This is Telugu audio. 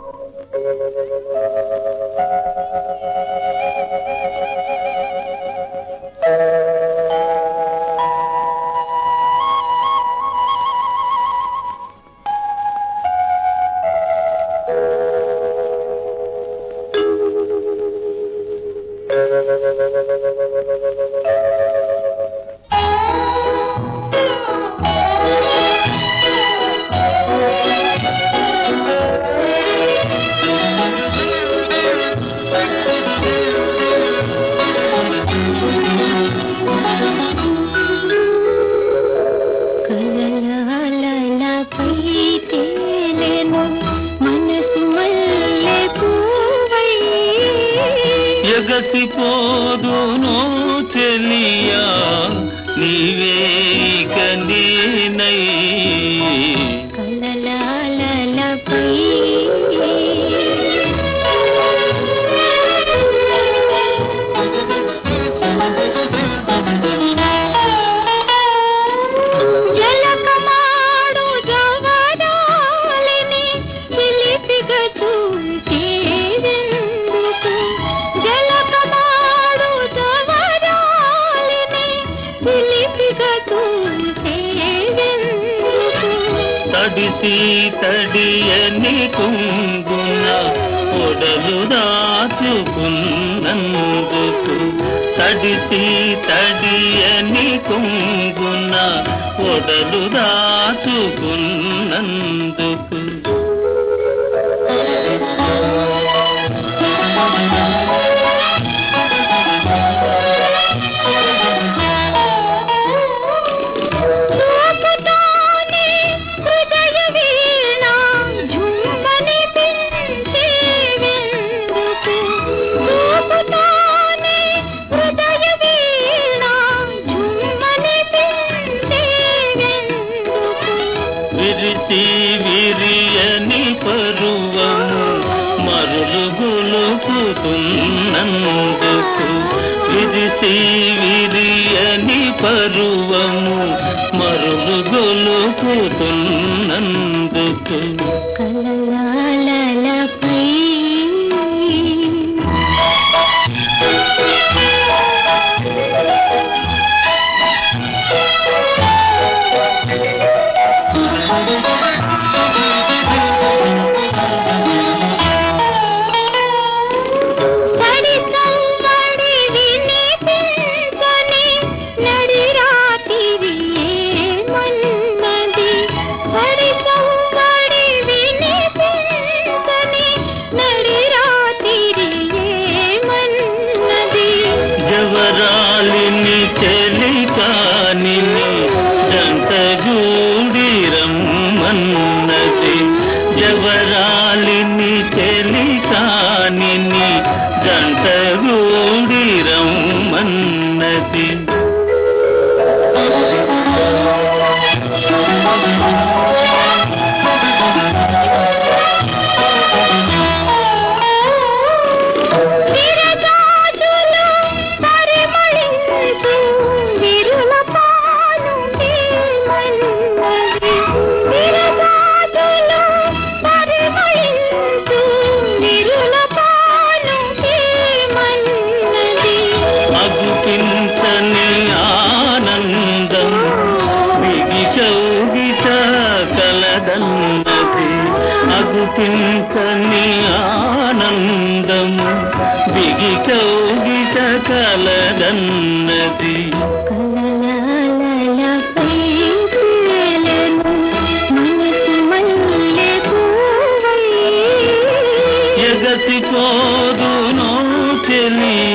ఎగసిపోదును చెలియా నీవే కనీనై కలలాలపై జలకమాడు జవరాలిని చిలిపిగా చూసేందుకు జలకమాడు జవరాలిని చిలిపిగా చూసేందుకు తడిసి తడియని కుంగున పొడలు దాచుకున్నందుకు తడిసి తడియని కుంగున పొడలు దాచుకున్నందుకు చూపుతోనే హృదయ వీణ ఝుమ్మని పెంచేందుకు చూపుతోనే హృదయ వీణ ఝుమ్మని పెంచేందుకు విరిసి విరియని పరువము మరులు గొలుపుతున్నందుకు విరిసి విరియని పరువము మరులు గొలుపుతున్నందుకు కలలాలపై సడి సందడి వినిపించని నడి రాత్రి ఏమన్నది సడి సందడి వినిపించని నడి రాత్రి ఏమన్నది జవరాలిని చెలికాని జంటగూడి రమ్మన్నది జవరాలిని చెలికాని జంటగూడి రమ్మన్నది విరజాజులు పరిమళించు విరుల పాలు ఏమన్నది విరజాజులు పరిమళించు విరుల పాలు ఏమన్నది అగుపించని ఆనందం బిగి చౌగిట కలదన్నది అగుపించని ఆనందము బిగి చౌగిట కలదన్నది కలలాలపై తేలెను మనసు మల్లె పువ్వై ఎగసిపోదును చెలియా